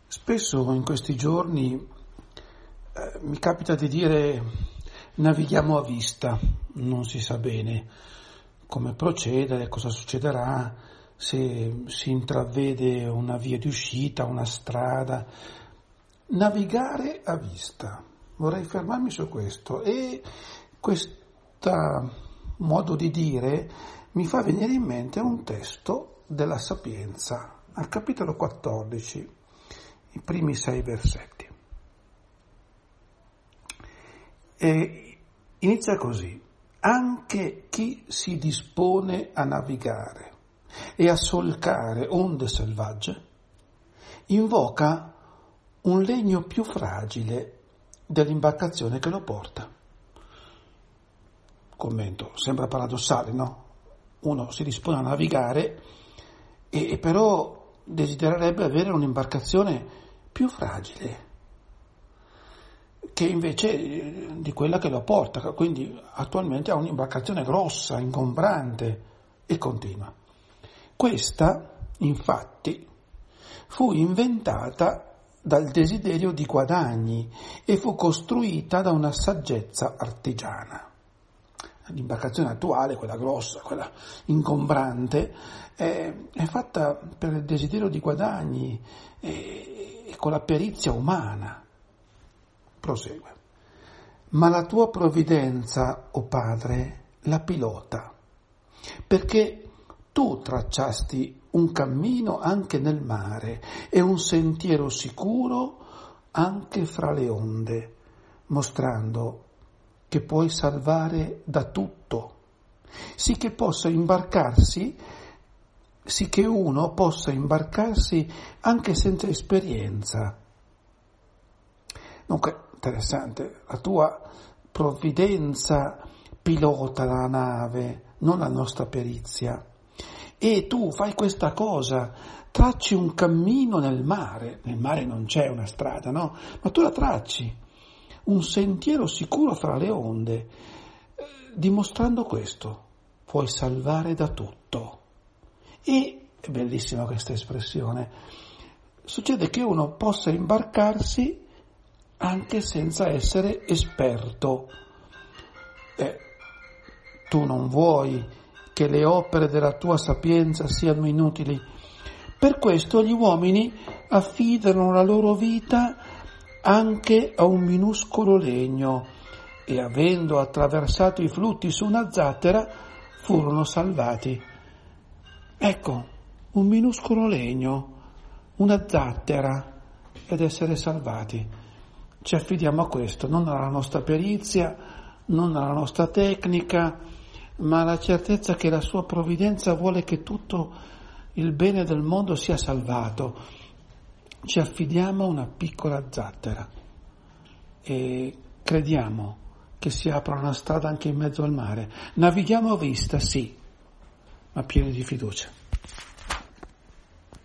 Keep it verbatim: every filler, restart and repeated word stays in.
Spesso in questi giorni eh, mi capita di dire navighiamo a vista, non si sa bene come procedere, cosa succederà, se si intravede una via di uscita, una strada. Navigare a vista, vorrei fermarmi su questo e questo modo di dire mi fa venire in mente un testo della Sapienza, al capitolo quattordici, i primi sei versetti. E inizia così: anche chi si dispone a navigare e a solcare onde selvagge invoca un legno più fragile dell'imbarcazione che lo porta. Commento, sembra paradossale, no? Uno si dispone a navigare e però desidererebbe avere un'imbarcazione più fragile che invece di quella che lo porta, quindi attualmente ha un'imbarcazione grossa, ingombrante e continua. Questa, infatti, fu inventata dal desiderio di guadagni e fu costruita da una saggezza artigiana. L'imbarcazione attuale, quella grossa, quella ingombrante, è, è fatta per il desiderio di guadagni e, e con la perizia umana. Prosegue. Ma la tua provvidenza, o Padre, la pilota, perché tu tracciasti un cammino anche nel mare e un sentiero sicuro anche fra le onde, mostrando che puoi salvare da tutto, sì che possa imbarcarsi, sì che uno possa imbarcarsi anche senza esperienza. Dunque, interessante, la tua provvidenza pilota la nave, non la nostra perizia. E tu fai questa cosa, tracci un cammino nel mare, nel mare non c'è una strada, no? Ma tu la tracci, un sentiero sicuro fra le onde, eh, dimostrando questo, puoi salvare da tutto. E, è bellissima questa espressione, succede che uno possa imbarcarsi anche senza essere esperto. Eh, tu non vuoi che le opere della tua sapienza siano inutili. Per questo gli uomini affidano la loro vita anche a un minuscolo legno e, avendo attraversato i flutti su una zattera, furono salvati. Ecco, un minuscolo legno, una zattera, ed essere salvati. Ci affidiamo a questo, non alla nostra perizia, non alla nostra tecnica, ma alla certezza che la sua provvidenza vuole che tutto il bene del mondo sia salvato. Ci affidiamo a una piccola zattera e crediamo che si apra una strada anche in mezzo al mare. Navighiamo a vista, sì, ma pieni di fiducia.